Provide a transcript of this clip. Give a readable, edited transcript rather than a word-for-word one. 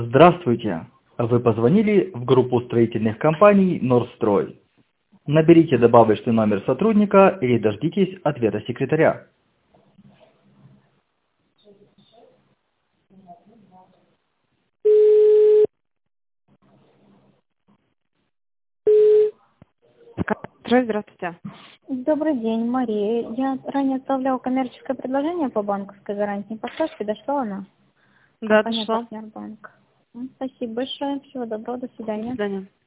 Здравствуйте! Вы позвонили в группу строительных компаний «Норстрой». Наберите добавочный номер сотрудника или дождитесь ответа секретаря. Здравствуйте. Добрый день, Мария. Я ранее отправляла коммерческое предложение по банковской гарантии. Подскажите, дошла она? Да, Компания дошло. «Партнер Банк». Спасибо большое. Всего доброго. До До свидания. свидания.